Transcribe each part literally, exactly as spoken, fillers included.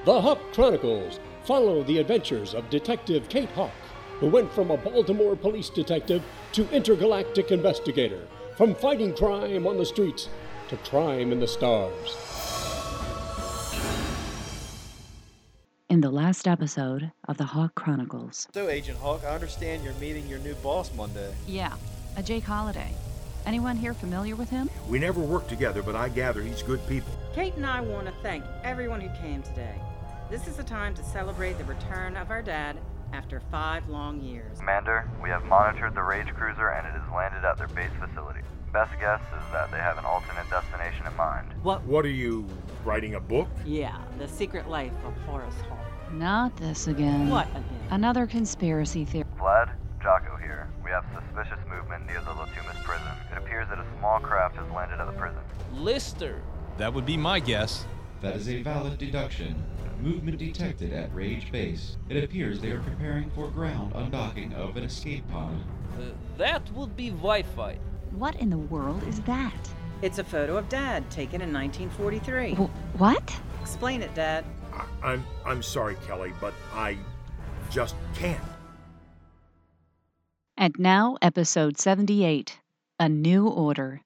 The Hawk Chronicles follow the adventures of Detective Kate Hawk, who went from a Baltimore police detective to intergalactic investigator, from fighting crime on the streets to crime in the stars. In the last episode of the Hawk Chronicles. So, Agent Hawk, I understand you're meeting your new boss Monday. Yeah, a Jake Holiday. Anyone here familiar with him? We never worked together, but I gather he's good people. Kate and I want to thank everyone who came today. This is the time to celebrate the return of our dad after five long years. Commander, we have monitored the Rage Cruiser and it has landed at their base facility. Best guess is that they have an alternate destination in mind. What? What are you, writing a book? Yeah, The Secret Life of Horace Hawk. Not this again. What again? Another conspiracy theory. Vlad, Jocko here. We have suspicious movement near the Lotumas prison. It appears that a small craft has landed at the prison. Lister. That would be my guess. That is a valid deduction. Movement detected at Rage Base. It appears they are preparing for ground undocking of an escape pod. Uh, that would be Wi-Fi. What in the world is that? It's a photo of Dad taken in nineteen forty-three. W- what? Explain it, Dad. I, I'm I'm sorry, Kelly, but I just can't. And now, episode seventy-eight, A New Order.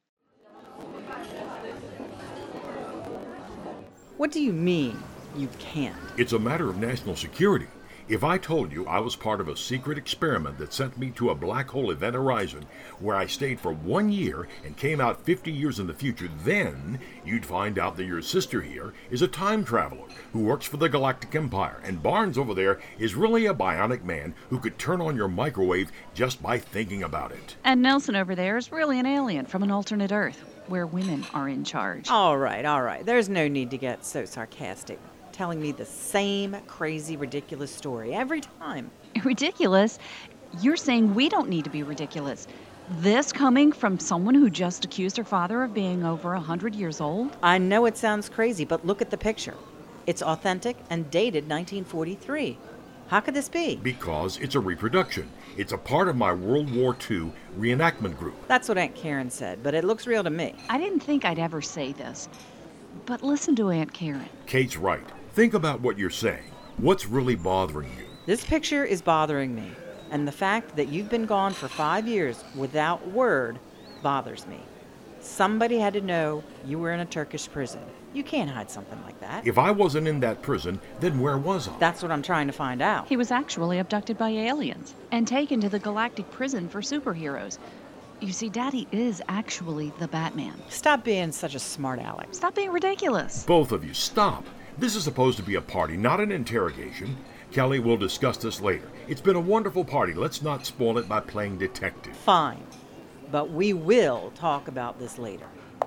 What do you mean, you can't? It's a matter of national security. If I told you I was part of a secret experiment that sent me to a black hole event horizon where I stayed for one year and came out fifty years in the future, then you'd find out that your sister here is a time traveler who works for the Galactic Empire, and Barnes over there is really a bionic man who could turn on your microwave just by thinking about it. And Nelson over there is really an alien from an alternate Earth, where women are in charge. All right, all right. There's no need to get so sarcastic. Telling me the same crazy, ridiculous story every time. Ridiculous? You're saying we don't need to be ridiculous. This coming from someone who just accused her father of being over a hundred years old? I know it sounds crazy, but look at the picture. It's authentic and dated nineteen forty-three. How could this be? Because it's a reproduction. It's a part of my World War Two reenactment group. That's what Aunt Karen said, but it looks real to me. I didn't think I'd ever say this, but listen to Aunt Karen. Kate's right. Think about what you're saying. What's really bothering you? This picture is bothering me, and the fact that you've been gone for five years without word bothers me. Somebody had to know you were in a Turkish prison. You can't hide something like that. If I wasn't in that prison, then where was I? That's what I'm trying to find out. He was actually abducted by aliens and taken to the galactic prison for superheroes. You see, Daddy is actually the Batman. Stop being such a smart aleck. Stop being ridiculous. Both of you, stop. This is supposed to be a party, not an interrogation. Kelly, we'll discuss this later. It's been a wonderful party. Let's not spoil it by playing detective. Fine. But we will talk about this later.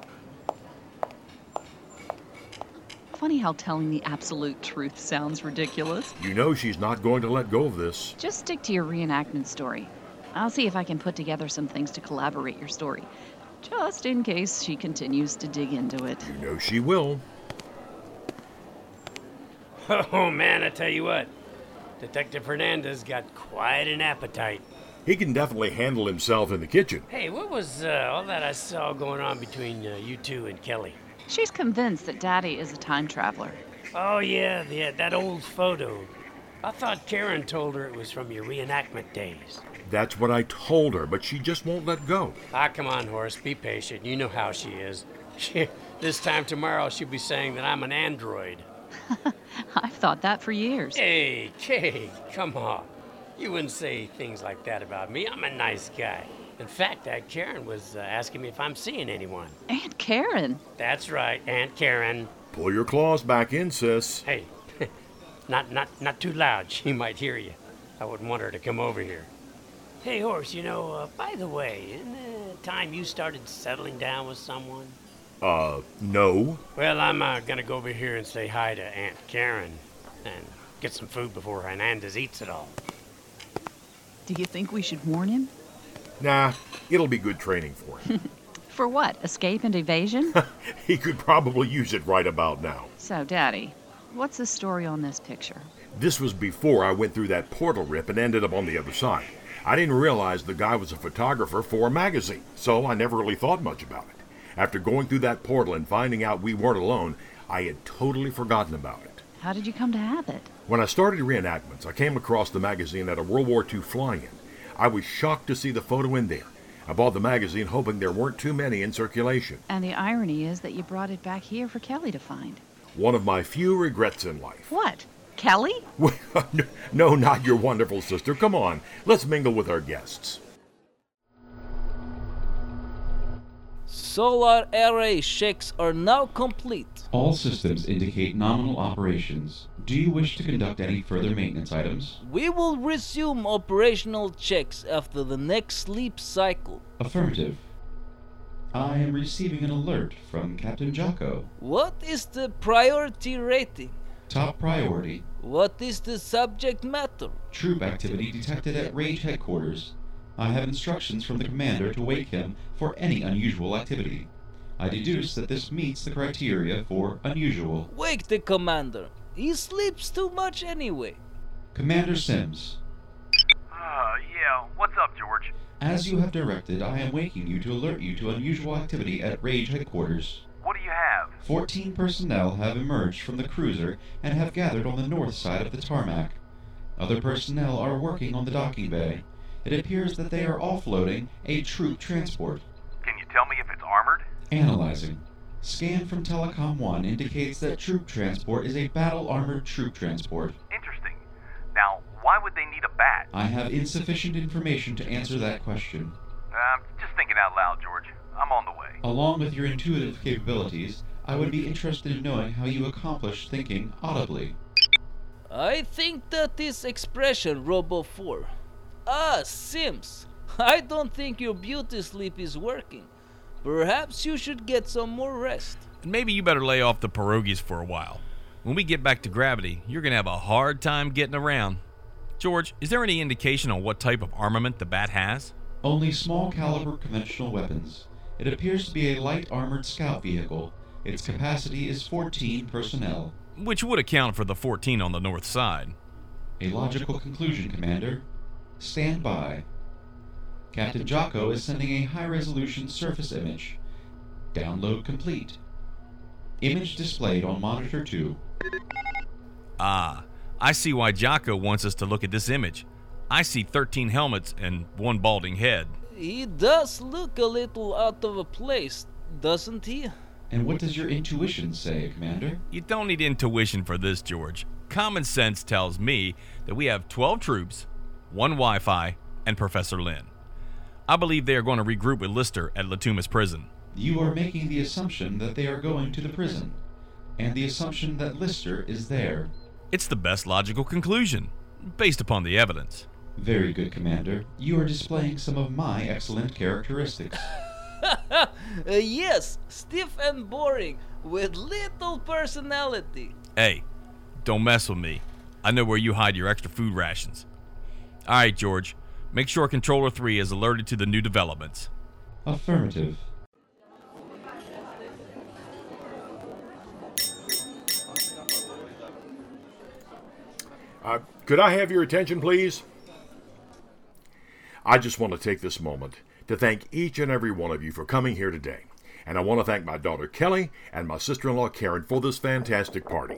Funny how telling the absolute truth sounds ridiculous. You know she's not going to let go of this. Just stick to your reenactment story. I'll see if I can put together some things to collaborate your story, just in case she continues to dig into it. You know she will. Oh, man, I tell you what. Detective Hernandez got quite an appetite. He can definitely handle himself in the kitchen. Hey, what was uh, all that I saw going on between uh, you two and Kelly? She's convinced that Daddy is a time traveler. Oh, yeah, the, that old photo. I thought Karen told her it was from your reenactment days. That's what I told her, but she just won't let go. Ah, come on, Horace, be patient. You know how she is. She, this time tomorrow, she'll be saying that I'm an android. I've thought that for years. Hey, Kate, come on. You wouldn't say things like that about me. I'm a nice guy. In fact, Aunt Karen was uh, asking me if I'm seeing anyone. Aunt Karen? That's right, Aunt Karen. Pull your claws back in, sis. Hey, not not not too loud. She might hear you. I wouldn't want her to come over here. Hey, Horace, you know, uh, by the way, isn't the time you started settling down with someone? Uh, no. Well, I'm uh, gonna go over here and say hi to Aunt Karen and get some food before Hernandez eats it all. Do you think we should warn him? Nah, it'll be good training for him. For what? Escape and evasion? He could probably use it right about now. So, Daddy, what's the story on this picture? This was before I went through that portal rip and ended up on the other side. I didn't realize the guy was a photographer for a magazine, so I never really thought much about it. After going through that portal and finding out we weren't alone, I had totally forgotten about it. How did you come to have it? When I started reenactments, I came across the magazine at a World War Two fly-in. I was shocked to see the photo in there. I bought the magazine hoping there weren't too many in circulation. And the irony is that you brought it back here for Kelly to find. One of my few regrets in life. What? Kelly? No, not your wonderful sister. Come on, let's mingle with our guests. Solar array checks are now complete. All systems indicate nominal operations. Do you wish to conduct any further maintenance items? We will resume operational checks after the next sleep cycle. Affirmative. I am receiving an alert from Captain Jocko. What is the priority rating? Top priority. What is the subject matter? Troop activity detected at Rage headquarters. I have instructions from the commander to wake him for any unusual activity. I deduce that this meets the criteria for unusual. Wake the commander. He sleeps too much anyway. Commander Sims. Uh, yeah, what's up, George? As you have directed, I am waking you to alert you to unusual activity at Rage headquarters. What do you have? Fourteen personnel have emerged from the cruiser and have gathered on the north side of the tarmac. Other personnel are working on the docking bay. It appears that they are offloading a troop transport. Can you tell me if it's armored? Analyzing. Scan from Telecom one indicates that troop transport is a battle-armored troop transport. Interesting. Now, why would they need a bat? I have insufficient information to answer that question. I'm uh, just thinking out loud, George. I'm on the way. Along with your intuitive capabilities, I would be interested in knowing how you accomplish thinking audibly. I think that is expression Robo four. Ah, Sims, I don't think your beauty sleep is working. Perhaps you should get some more rest. And maybe you better lay off the pierogies for a while. When we get back to gravity, you're going to have a hard time getting around. George, is there any indication on what type of armament the Bat has? Only small caliber conventional weapons. It appears to be a light armored scout vehicle. Its capacity is fourteen personnel. Which would account for the fourteen on the north side. A logical conclusion, Commander. Stand by. Captain Jocko is sending a high-resolution surface image. Download complete. Image displayed on monitor two. Ah, I see why Jocko wants us to look at this image. I see thirteen helmets and one balding head. He does look a little out of place, doesn't he? And what does your intuition say, Commander? You don't need intuition for this, George. Common sense tells me that we have twelve troops, one Wi-Fi, and Professor Lin. I believe they are going to regroup with Lister at Latumas prison. You are making the assumption that they are going to the prison, and the assumption that Lister is there. It's the best logical conclusion, based upon the evidence. Very good, Commander. You are displaying some of my excellent characteristics. uh, yes, stiff and boring, with little personality. Hey, don't mess with me. I know where you hide your extra food rations. All right, George. Make sure Controller three is alerted to the new developments. Affirmative. Uh, could I have your attention, please? I just want to take this moment to thank each and every one of you for coming here today. And I want to thank my daughter Kelly and my sister-in-law Karen for this fantastic party.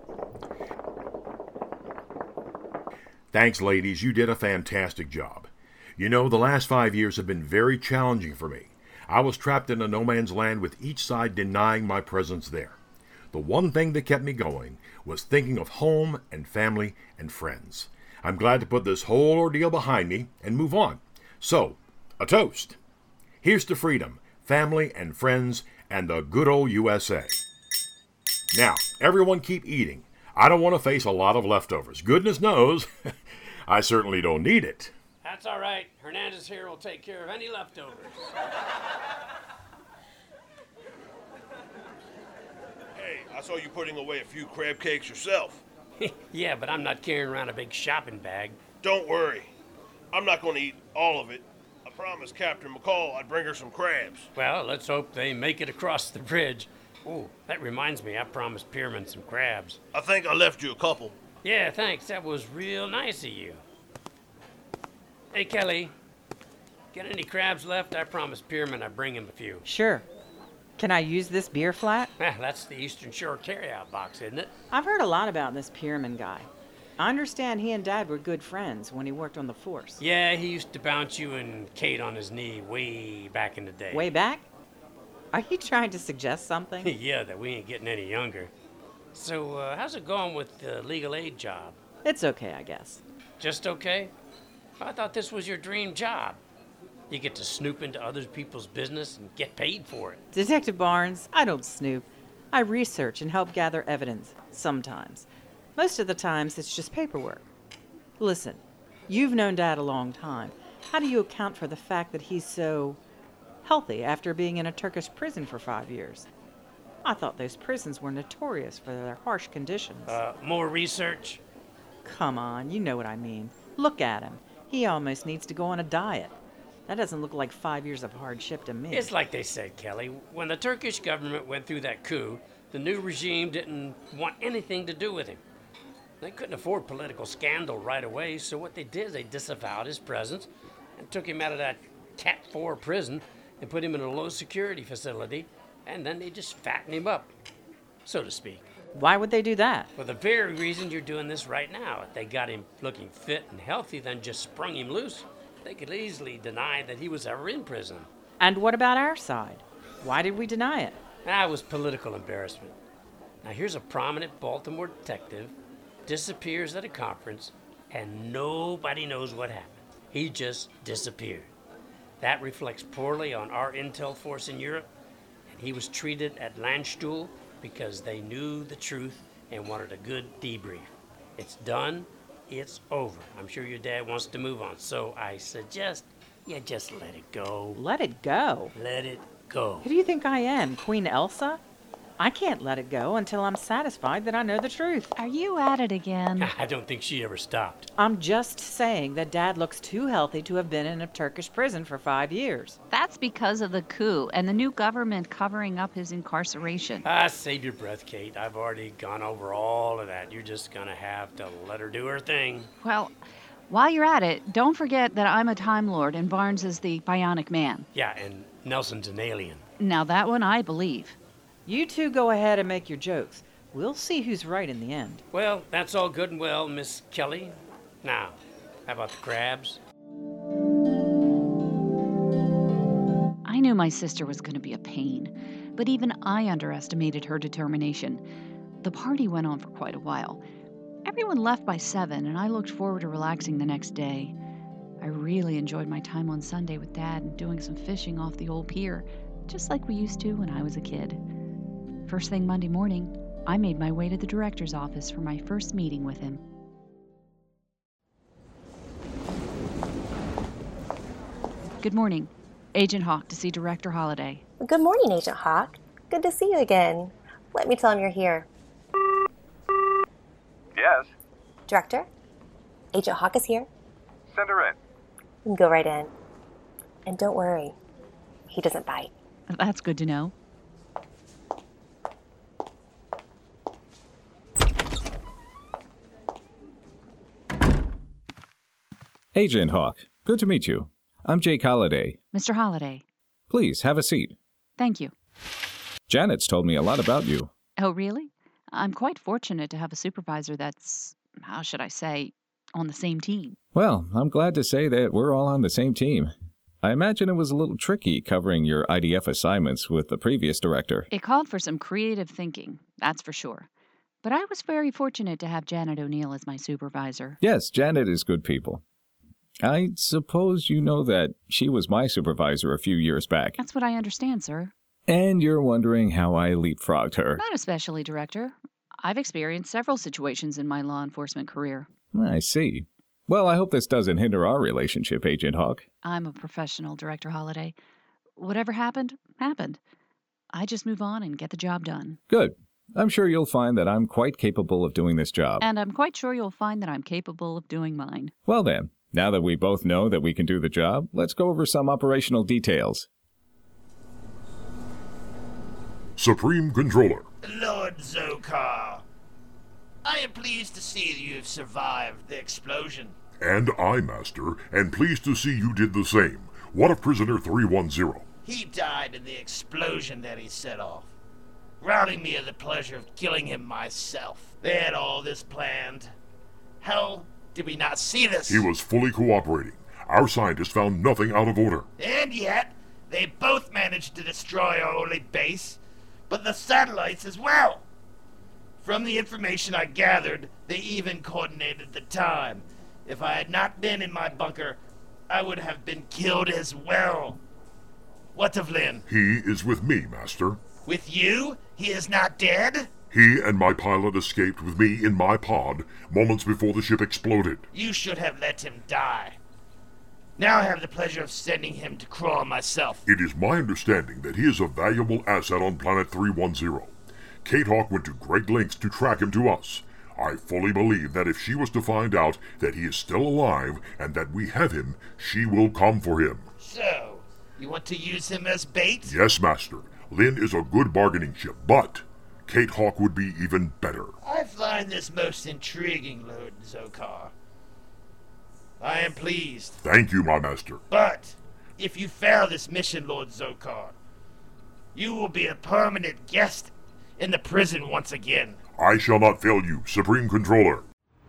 Thanks, ladies. You did a fantastic job. You know, the last five years have been very challenging for me. I was trapped in a no man's land with each side denying my presence there. The one thing that kept me going was thinking of home and family and friends. I'm glad to put this whole ordeal behind me and move on. So, a toast. Here's to freedom, family and friends, and the good old U S A. Now, everyone keep eating. I don't want to face a lot of leftovers. Goodness knows, I certainly don't need it. That's all right. Hernandez here will take care of any leftovers. Hey, I saw you putting away a few crab cakes yourself. Yeah, but I'm not carrying around a big shopping bag. Don't worry. I'm not going to eat all of it. I promised Captain McCall I'd bring her some crabs. Well, let's hope they make it across the bridge. Oh, that reminds me, I promised Pierman some crabs. I think I left you a couple. Yeah, thanks. That was real nice of you. Hey, Kelly, got any crabs left? I promised Pierman I'd bring him a few. Sure. Can I use this beer flat? That's the Eastern Shore carryout box, isn't it? I've heard a lot about this Pierman guy. I understand he and Dad were good friends when he worked on the force. Yeah, he used to bounce you and Kate on his knee way back in the day. Way back? Are you trying to suggest something? Yeah, that we ain't getting any younger. So, uh, how's it going with the legal aid job? It's okay, I guess. Just okay? I thought this was your dream job. You get to snoop into other people's business and get paid for it. Detective Barnes, I don't snoop. I research and help gather evidence, sometimes. Most of the times, it's just paperwork. Listen, you've known Dad a long time. How do you account for the fact that he's so healthy after being in a Turkish prison for five years? I thought those prisons were notorious for their harsh conditions. Uh, more research? Come on, you know what I mean. Look at him. He almost needs to go on a diet. That doesn't look like five years of hardship to me. It's like they said, Kelly. When the Turkish government went through that coup, the new regime didn't want anything to do with him. They couldn't afford political scandal right away, so what they did is they disavowed his presence and took him out of that Cat four prison and put him in a low-security facility, and then they just fattened him up, so to speak. Why would they do that? For the very reason you're doing this right now. If they got him looking fit and healthy, then just sprung him loose, they could easily deny that he was ever in prison. And what about our side? Why did we deny it? That was political embarrassment. Now here's a prominent Baltimore detective, disappears at a conference, and nobody knows what happened. He just disappeared. That reflects poorly on our intel force in Europe, and he was treated at Landstuhl because they knew the truth and wanted a good debrief. It's done. It's over. I'm sure your dad wants to move on, so I suggest you just let it go. Let it go? Let it go. Who do you think I am, Queen Elsa? I can't let it go until I'm satisfied that I know the truth. Are you at it again? I don't think she ever stopped. I'm just saying that Dad looks too healthy to have been in a Turkish prison for five years. That's because of the coup and the new government covering up his incarceration. Ah, save your breath, Kate. I've already gone over all of that. You're just gonna have to let her do her thing. Well, while you're at it, don't forget that I'm a Time Lord and Barnes is the Bionic Man. Yeah, and Nelson's an alien. Now that one I believe. You two go ahead and make your jokes. We'll see who's right in the end. Well, that's all good and well, Miss Kelly. Now, how about the crabs? I knew my sister was going to be a pain, but even I underestimated her determination. The party went on for quite a while. Everyone left by seven, and I looked forward to relaxing the next day. I really enjoyed my time on Sunday with Dad and doing some fishing off the old pier, just like we used to when I was a kid. First thing Monday morning, I made my way to the director's office for my first meeting with him. Good morning. Agent Hawk to see Director Holliday. Good morning, Agent Hawk. Good to see you again. Let me tell him you're here. Yes? Director, Agent Hawk is here. Send her in. You can go right in. And don't worry, he doesn't bite. That's good to know. Agent Hawk, good to meet you. I'm Jake Holliday. Mister Holliday. Please, have a seat. Thank you. Janet's told me a lot about you. Oh, really? I'm quite fortunate to have a supervisor that's, how should I say, on the same team. Well, I'm glad to say that we're all on the same team. I imagine it was a little tricky covering your I D F assignments with the previous director. It called for some creative thinking, that's for sure. But I was very fortunate to have Janet O'Neill as my supervisor. Yes, Janet is good people. I suppose you know that she was my supervisor a few years back. That's what I understand, sir. And you're wondering how I leapfrogged her. Not especially, Director. I've experienced several situations in my law enforcement career. I see. Well, I hope this doesn't hinder our relationship, Agent Hawk. I'm a professional, Director Holliday. Whatever happened, happened. I just move on and get the job done. Good. I'm sure you'll find that I'm quite capable of doing this job. And I'm quite sure you'll find that I'm capable of doing mine. Well then, now that we both know that we can do the job, let's go over some operational details. Supreme Controller. Lord Zokar, I am pleased to see that you have survived the explosion. And I, Master, and pleased to see you did the same. What of Prisoner three one zero? He died in the explosion that he set off, robbing me of the pleasure of killing him myself. They had all this planned. How did we not see this? He was fully cooperating. Our scientists found nothing out of order. And yet, they both managed to destroy our only base, but the satellites as well. From the information I gathered, they even coordinated the time. If I had not been in my bunker, I would have been killed as well. What of Lin? He is with me, Master. With you? He is not dead? He and my pilot escaped with me in my pod moments before the ship exploded. You should have let him die. Now I have the pleasure of sending him to Crawl myself. It is my understanding that he is a valuable asset on Planet three one zero. Kate Hawk went to great lengths to track him to us. I fully believe that if she was to find out that he is still alive and that we have him, she will come for him. So, you want to use him as bait? Yes, Master. Lin is a good bargaining chip, but Kate Hawk would be even better. I find this most intriguing, Lord Zokar. I am pleased. Thank you, my master. But, if you fail this mission, Lord Zokar, you will be a permanent guest in the prison once again. I shall not fail you, Supreme Controller.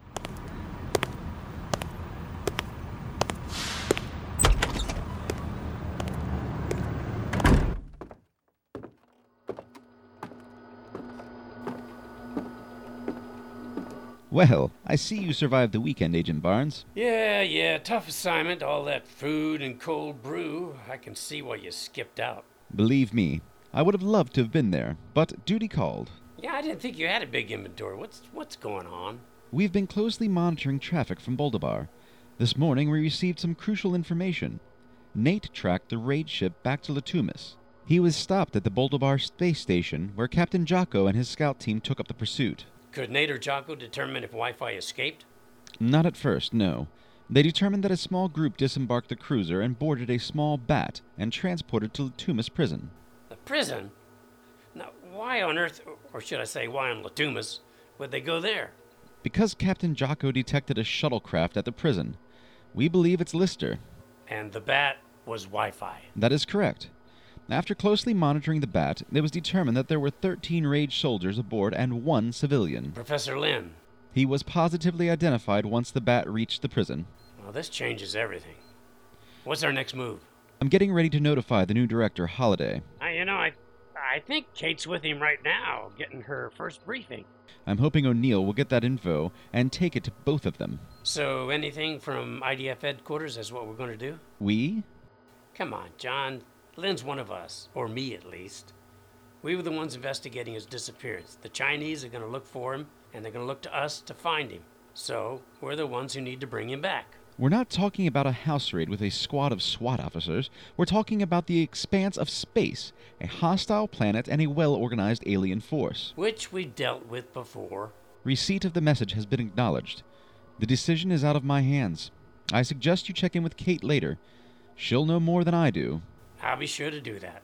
Well, I see you survived the weekend, Agent Barnes. Yeah, yeah, tough assignment, all that food and cold brew. I can see why you skipped out. Believe me, I would have loved to have been there, but duty called. Yeah, I didn't think you had a big inventory. What's what's going on? We've been closely monitoring traffic from Boldabar. This morning we received some crucial information. Nate tracked the raid ship back to Latumis. He was stopped at the Boldabar space station, where Captain Jocko and his scout team took up the pursuit. Could Nate or Jocko determine if Wi-Fi escaped? Not at first, no. They determined that a small group disembarked the cruiser and boarded a small bat and transported to Latumis prison. The prison? Now, why on earth, or should I say why on Latumis, would they go there? Because Captain Jocko detected a shuttlecraft at the prison. We believe it's Lister. And the bat was Wi-Fi. That is correct. After closely monitoring the bat, it was determined that there were thirteen Rage soldiers aboard and one civilian. Professor Lin. He was positively identified once the bat reached the prison. Well, this changes everything. What's our next move? I'm getting ready to notify the new director, Holiday. Uh, you know, I, I think Kate's with him right now, getting her first briefing. I'm hoping O'Neill will get that info and take it to both of them. So anything from I D F headquarters is what we're going to do? We? Come on, John. Lynn's one of us, or me at least. We were the ones investigating his disappearance. The Chinese are going to look for him, and they're going to look to us to find him. So, we're the ones who need to bring him back. We're not talking about a house raid with a squad of SWAT officers. We're talking about the expanse of space, a hostile planet, and a well-organized alien force. Which we dealt with before. Receipt of the message has been acknowledged. The decision is out of my hands. I suggest you check in with Kate later. She'll know more than I do. I'll be sure to do that.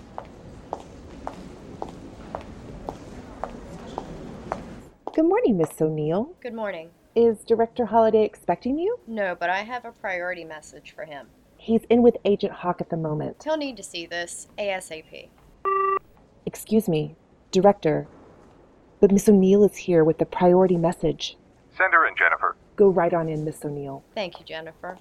Good morning, Miss O'Neill. Good morning. Is Director Holiday expecting you? No, but I have a priority message for him. He's in with Agent Hawk at the moment. He'll need to see this ASAP. Excuse me, Director, but Miss O'Neill is here with the priority message. Send her in, Jennifer. Go right on in, Miss O'Neill. Thank you, Jennifer.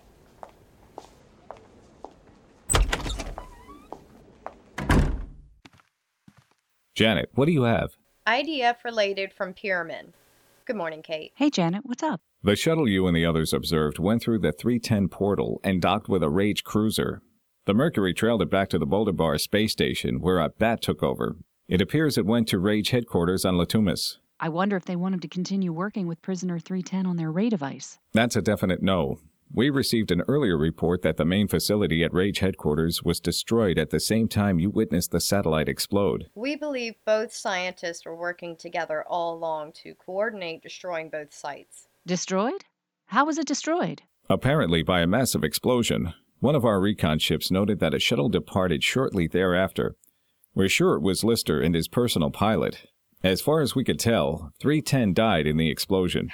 Janet, what do you have? I D F related from Pyramid. Good morning, Kate. Hey, Janet, what's up? The shuttle you and the others observed went through the three ten portal and docked with a Rage cruiser. The Mercury trailed it back to the Boldabar space station, where a bat took over. It appears it went to Rage headquarters on Latumis. I wonder if they wanted to continue working with Prisoner three ten on their raid device. That's a definite no. We received an earlier report that the main facility at Rage headquarters was destroyed at the same time you witnessed the satellite explode. We believe both scientists were working together all along to coordinate destroying both sites. Destroyed? How was it destroyed? Apparently by a massive explosion. One of our recon ships noted that a shuttle departed shortly thereafter. We're sure it was Lister and his personal pilot. As far as we could tell, three ten died in the explosion.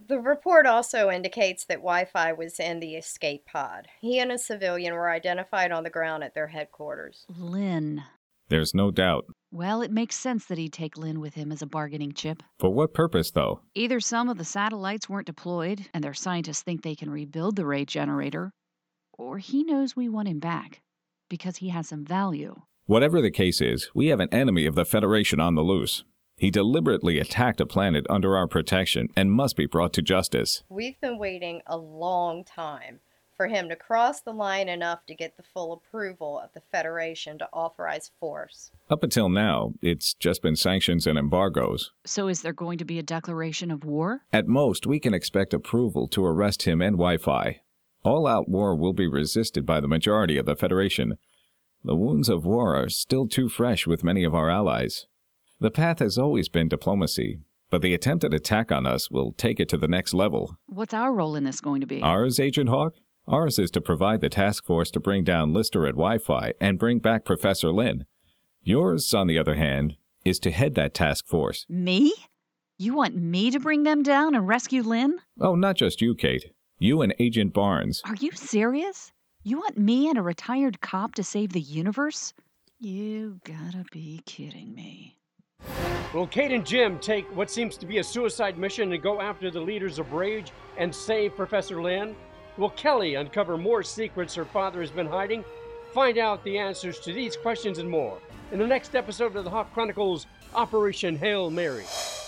The report also indicates that Wi-Fi was in the escape pod. He and a civilian were identified on the ground at their headquarters. Lynn. There's no doubt. Well, it makes sense that he'd take Lynn with him as a bargaining chip. For what purpose, though? Either some of the satellites weren't deployed, and their scientists think they can rebuild the ray generator, or he knows we want him back, because he has some value. Whatever the case is, we have an enemy of the Federation on the loose. He deliberately attacked a planet under our protection and must be brought to justice. We've been waiting a long time for him to cross the line enough to get the full approval of the Federation to authorize force. Up until now, it's just been sanctions and embargoes. So is there going to be a declaration of war? At most, we can expect approval to arrest him and Wi-Fi. All-out war will be resisted by the majority of the Federation. The wounds of war are still too fresh with many of our allies. The path has always been diplomacy, but the attempted attack on us will take it to the next level. What's our role in this going to be? Ours, Agent Hawk? Ours is to provide the task force to bring down Lister at Wi-Fi and bring back Professor Lynn. Yours, on the other hand, is to head that task force. Me? You want me to bring them down and rescue Lynn? Oh, not just you, Kate. You and Agent Barnes. Are you serious? You want me and a retired cop to save the universe? You gotta be kidding me. Will Kate and Jim take what seems to be a suicide mission and go after the leaders of Rage and save Professor Lynn? Will Kelly uncover more secrets her father has been hiding? Find out the answers to these questions and more in the next episode of the Hawk Chronicles Operation Hail Mary.